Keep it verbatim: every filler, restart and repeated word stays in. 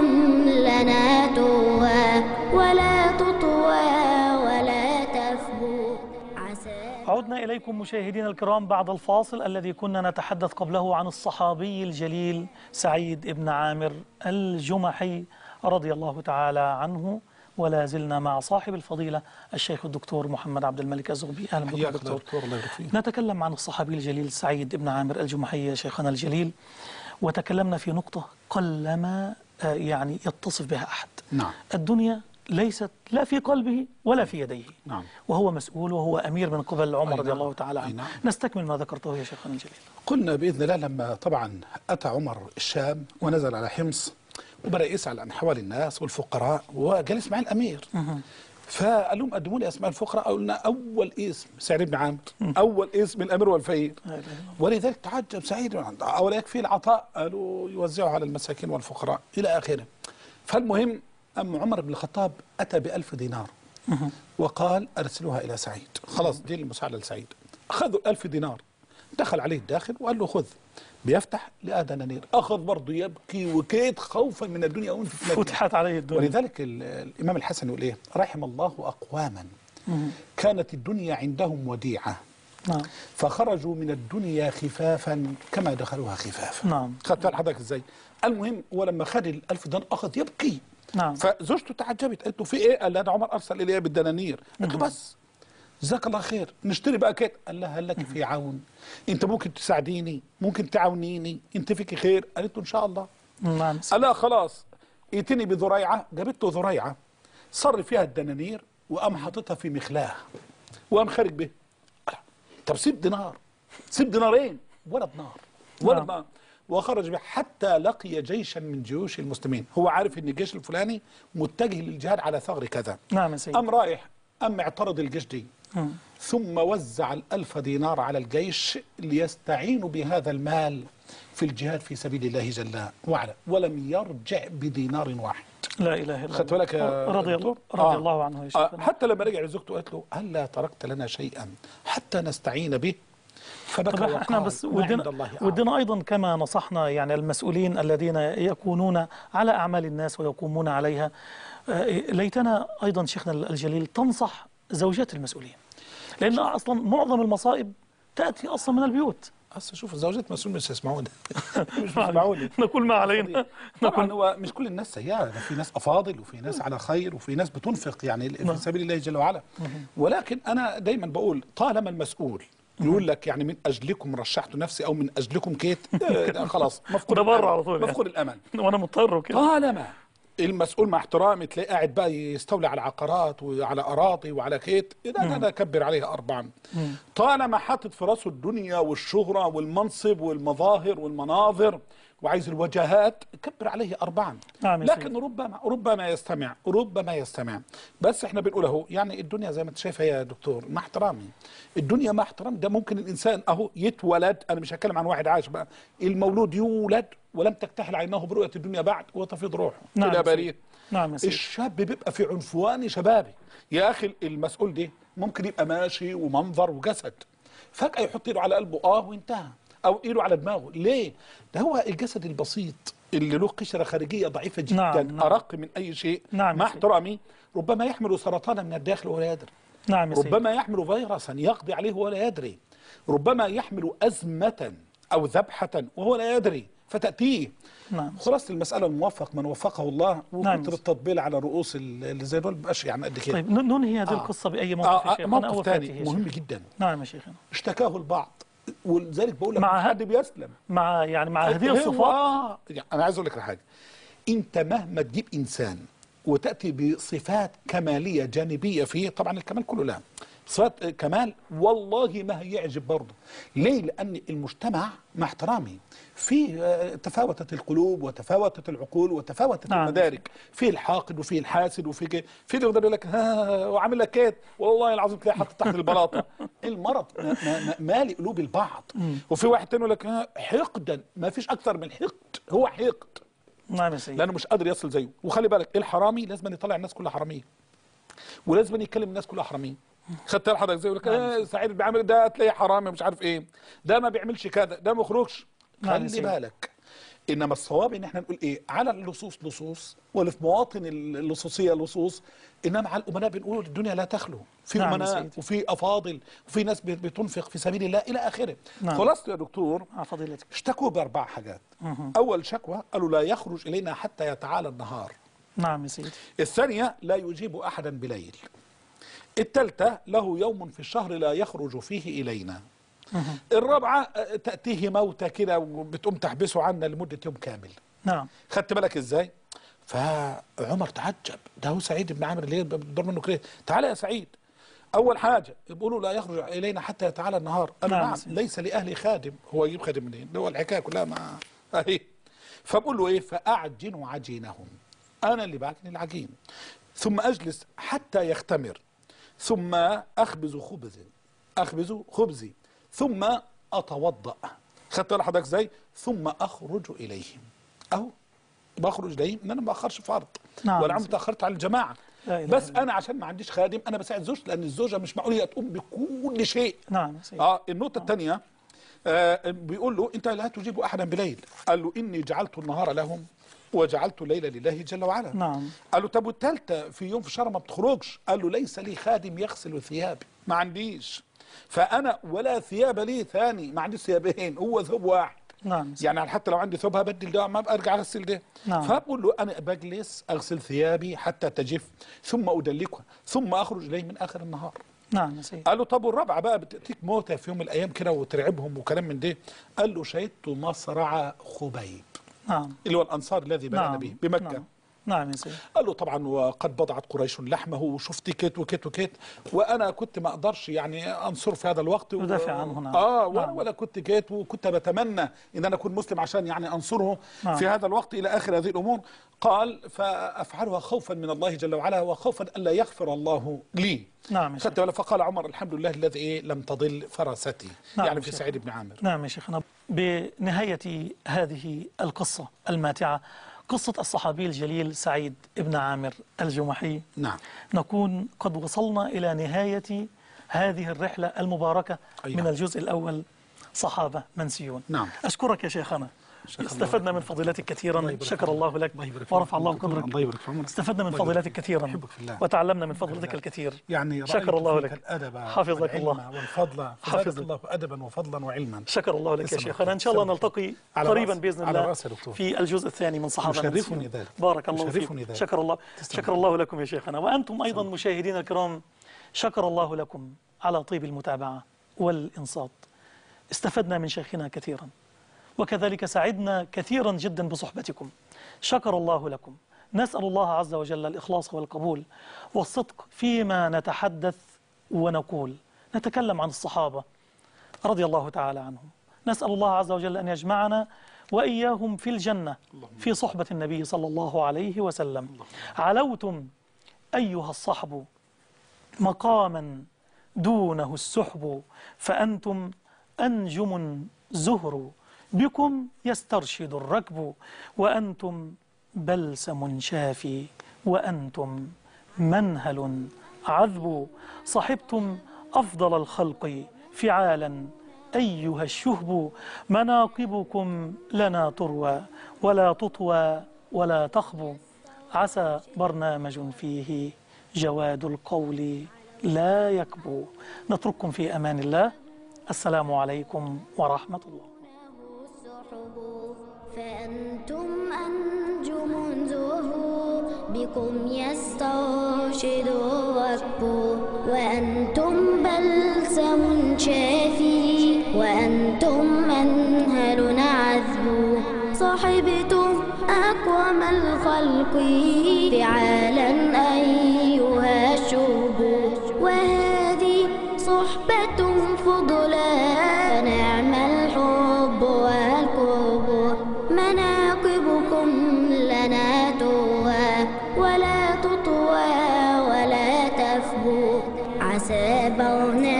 لنا توى ولا تطوى ولا تفبو عسى. عدنا إليكم مشاهدينا الكرام بعد الفاصل الذي كنا نتحدث قبله عن الصحابي الجليل سعيد بن عامر الجمحي رضي الله تعالى عنه، ولا زلنا مع صاحب الفضيلة الشيخ الدكتور محمد عبد الملك الزغبي. أهلا بكم دكتور. دكتور الله يبارك فيك. نتكلم عن الصحابي الجليل سعيد بن عامر الجمحي يا شيخنا الجليل، وتكلمنا في نقطة قلما يعني يتصف بها أحد. نعم. الدنيا ليست لا في قلبه ولا في يديه. نعم. وهو مسؤول وهو أمير من قبل عمر نعم. رضي الله تعالى عنه. نعم. نستكمل ما ذكرته يا شيخنا الجليل. قلنا بإذن الله لما طبعا أتى عمر الشام ونزل على حمص وبدأ يسأل عن أحوال الناس والفقراء، وجلس مع الأمير فقال لهم قدموا لي أسماء الفقراء. قلنا أول اسم سعيد بن عامر، أول اسم الأمير والفقير، ولذلك تعجب سعيد أولا يكفي العطاء، قالوا يوزعوا على المساكين والفقراء إلى آخره. فالمهم أم عمر بن الخطاب أتى بألف دينار وقال أرسلوها إلى سعيد، خلاص دي المساعدة لسعيد. أخذوا ألف دينار، دخل عليه الداخل وقال له خذ، بيفتح لقى دنانير، أخذ برضه يبكي وكيد خوفا من الدنيا وانت فتحت عليه الدنيا. ولذلك الإمام الحسن يقول إيه؟ رحم الله أقواما كانت الدنيا عندهم وديعة نعم. فخرجوا من الدنيا خفافا كما دخلوها خفافا. نعم. خدت بالك حضرتك ازاي؟ المهم ولما خد الألف دينار أخذ يبكي. نعم. فزوجته تعجبت، قالت له في ايه؟ قال لها ده عمر ارسل الي بالدنانير. قالت له بس جزاك الله خير نشتري بقى كده. قال لها هل لك في عون؟ انت ممكن تساعديني؟ ممكن تعاونيني؟ انت فيك خير؟ قالت له ان شاء الله. نعم. قال لها خلاص ائتني بذريعه، جابت له ذريعه صر فيها الدنانير وقام حاططها في مخلاه وقام خارج به. طب سيب دينار، سيب دينارين ولا دينار ولا دينار. وخرج به حتى لقي جيشا من جيوش المسلمين، هو عارف ان الجيش الفلاني متجه للجهاد على ثغر كذا. نعم يا سيدي. أم رايح أم اعترض الجيش دي م. ثم وزع الألف دينار على الجيش ليستعينوا بهذا المال في الجهاد في سبيل الله جل وعلا، ولم يرجع بدينار واحد. لا إله إلا الله. خدت بالك رضي, الله, رضي آه. الله عنه يا آه. حتى لما رجع لزوجته قالت له هلا تركت لنا شيئا حتى نستعين به؟ طب احنا بس ودنا, ودنا ايضا كما نصحنا يعني المسؤولين الذين يكونون على اعمال الناس ويقومون عليها، ليتنا ايضا شيخنا الجليل تنصح زوجات المسؤولين، لان اصلا معظم المصائب تاتي اصلا من البيوت. اصل شوف زوجات مسؤول مش يسمعوني مش يسمعوني نقول ما علينا. طبعا هو مش كل الناس سيئه، في ناس افاضل وفي ناس على خير وفي ناس بتنفق يعني في سبيل الله جل وعلا. ولكن انا دايما بقول طالما المسؤول يقول لك يعني من اجلكم رشحت نفسي او من اجلكم كيت خلاص مفقود ده بره على طول، مفقود الامل وانا مضطر كده. طالما المسؤول مع احترامي تلاقيه قاعد بقى يستولي على عقارات وعلى اراضي وعلى كيت، ده انا اكبر عليه اربعا. طالما حاطط في راسه الدنيا والشهره والمنصب والمظاهر والمناظر وعايز الوجهات كبر عليه اربعا. نعم. لكن ربما ربما يستمع ربما يستمع بس احنا بنقول اهو يعني الدنيا زي ما انت شايفها يا دكتور مع احترامي، الدنيا مع احترام ده ممكن الانسان اهو يتولد، انا مش هتكلم عن واحد عايش بقى، المولود يولد ولم تكتحل عيناه برؤيه الدنيا بعد وتفيض روحه. نعم الى بريء. نعم. الشاب بيبقى في عنفوان شبابي يا اخي، المسؤول ده ممكن يبقى ماشي ومنظر وجسد فجاه يحط ايده على قلبه اه وانتهى، او ايده على دماغه. ليه؟ ده هو الجسد البسيط اللي له قشره خارجيه ضعيفه جدا. نعم. نعم. ارق من اي شيء. نعم. مع احترامي ربما يحمل سرطانا من الداخل ولا يدري. نعم. ربما يحمل فيروسا يقضي عليه ولا يدري. ربما يحمل ازمه او ذبحه وهو لا يدري فتاتيه. نعم. خلاص المساله الموفق من وفقه الله، وكتر نعم. التطبيل على رؤوس اللي زي دول مبقاش يعني قد كده. طيب ننهي هذه آه. القصه باي موقف آه. يا شيخ؟ موقف ثاني مهم جدا. نعم يا شيخنا. اشتكاه البعض ولذلك بقول لك مع حد بيسلم مع يعني مع هذه الصفات. آه. يعني انا عايز اقول لك حاجه، انت مهما تجيب انسان وتاتي بصفات كماليه جانبيه فيه، طبعا الكمال كله لا صفات كمال والله ما هيعجب برضه. ليه؟ لان المجتمع مع احترامي فيه تفاوتت القلوب وتفاوتت العقول وتفاوتت نعم. المدارك، فيه الحاقد وفيه الحاسد وفيه كده، فيه اللي يقدر يقول لك ها وعامل لك كده والله العظيم تلاقيه حاطط تحت البلاطه. المرض مالي قلوب البعض. وفي واحد تاني يقول لك ها حقدا، ما فيش اكثر من حقد، هو حقد. نعم يا سيدي. لانه مش قادر يصل زيه. وخلي بالك الحرامي لازم يطلع الناس كلها حراميه، ولازم يتكلم الناس كلها حراميه. خدت حضرتك زي يقول لك ايه سعيد بيعمل ده تلاقيه حرامي مش عارف ايه، ده ما بيعملش كذا، ده ما بيخرجش. خلي بالك انما الصواب ان احنا نقول ايه؟ على اللصوص لصوص، واللي في مواطن اللصوصيه لصوص، انما على الامناء بنقول الدنيا لا تخلو، في نعم امناء وفي افاضل وفي ناس بتنفق في سبيل الله الى اخره. نعم. خلاص يا دكتور، فضيلتك اشتكوا باربع حاجات. مه. اول شكوى قالوا لا يخرج الينا حتى يتعالى النهار. نعم يا سيدي. الثانيه لا يجيب احدا بليل. الثالثه له يوم في الشهر لا يخرج فيه الينا. مه. الرابعه تاتيه موتى كده وبتقوم تحبسه عنا لمده يوم كامل. نعم. خدت بالك ازاي؟ فعمر تعجب، ده هو سعيد بن عامر اللي بتدور منه كده. تعالى يا سعيد، اول حاجه بيقولوا لا يخرج الينا حتى يتعالى النهار. قال نعم, نعم ليس لاهلي خادم. هو يجيب خادم منين؟ هو الحكايه كلها مع اهي. فبقول له ايه؟ فاعجن عجينهم، انا اللي بعجن العجين، ثم اجلس حتى يختمر، ثم اخبز خبزي اخبز خبزي ثم اتوضا. خدت بالك حضرتك ازاي؟ ثم اخرج اليهم. اهو بخرج اليهم ان انا ما باخرش فرض. نعم. ولا عم تاخرت على الجماعه. بس انا عشان ما عنديش خادم انا بساعد زوجتي، لان الزوجه مش معقول هي تقوم بكل شيء. نعم. اه النقطه الثانيه آه بيقول له انت لا تجيب احدا بليل. قال له اني جعلت النهار لهم وجعلت الليل لله جل وعلا. نعم. قال له طب والثالثه في يوم في الشهر ما بتخرجش؟ قال له ليس لي خادم يغسل ثيابي، ما عنديش، فانا ولا ثياب لي ثاني، ما عنديش ثيابين، هو ثوب واحد. نعم. يعني حتى لو عندي ثوب هبدل ده ما ارجع اغسل ده. نعم. فبقول له انا بجلس اغسل ثيابي حتى تجف ثم ادلكها ثم اخرج اليه من اخر النهار. نعم يا سيدي. قال له طب والرابعه بقى بتاتيك موتى في يوم من الايام كده وترعبهم وكلام من ده. قال له شهدت مصرع خبيب. نعم. اللي هو الانصار الذي بنى به بمكه. نعم. نعم يا سيدي. قال له طبعا وقد بضعت قريش لحمه وشفت كيت وكيت وكيت، وانا كنت ما اقدرش يعني انصر في هذا الوقت و... ودافع عنه. نعم. اه نعم. ولا كنت كيت، وكنت بتمنى ان انا اكون مسلم عشان يعني انصره. نعم. في هذا الوقت الى اخر هذه الامور. قال فافعلها خوفا من الله جل وعلا وخوفا الا يغفر الله لي. نعم. فقال عمر الحمد لله الذي إيه لم تضل فرستي. نعم. يعني في سعيد بن عامر. نعم يا شيخنا. بنهايه هذه القصه الماتعه، قصة الصحابي الجليل سعيد بن عامر الجمحي، نعم، نكون قد وصلنا إلى نهاية هذه الرحلة المباركة. أيوة. من الجزء الأول صحابة منسيون. نعم. أشكرك يا شيخنا، استفدنا من فضيلتك كثيرا، شكر الله لك ورفع الله قدرك. استفدنا من فضيلتك كثيرا وتعلمنا من فضلتك الكثير. يعني شكر الله لك، الأدب حفظك الله والفضل، حفظك الله أدبا وفضلا وعلما. شكر الله لك يا شيخنا، إن شاء الله نلتقي قريبا بإذن الله في الجزء الثاني من صحابة منسيون. بارك الله فيك. شكر الله شكر الله لكم يا شيخنا، وأنتم أيضا مشاهدينا الكرام شكر الله لكم على طيب المتابعة والإنصات. استفدنا من شيخنا كثيرا، وكذلك سعدنا كثيرا جدا بصحبتكم. شكر الله لكم. نسأل الله عز وجل الإخلاص والقبول والصدق فيما نتحدث ونقول. نتكلم عن الصحابة رضي الله تعالى عنهم. نسأل الله عز وجل أن يجمعنا وإياهم في الجنة في صحبة النبي صلى الله عليه وسلم. علوتم أيها الصحب مقاما دونه السحب، فأنتم أنجم زهر، بكم يسترشد الركب، وأنتم بلسم شافي، وأنتم منهل عذب. صحبتم أفضل الخلق فعالا أيها الشهب، مناقبكم لنا تروى ولا تطوى ولا تخب. عسى برنامج فيه جواد القول لا يكبو. نترككم في أمان الله. السلام عليكم ورحمة الله. فأنتم أنجم زهور، بكم يسترشد الركب، وأنتم بلسم شافي، وأنتم منهل عذب. صحبتم أقوم الخلق فعالا أيها الشهب، وهذه صحبة فضلا فنعم الحب والقرب. مناقبكم لنا تروى ولا تطوى ولا تفبو. عسى برنا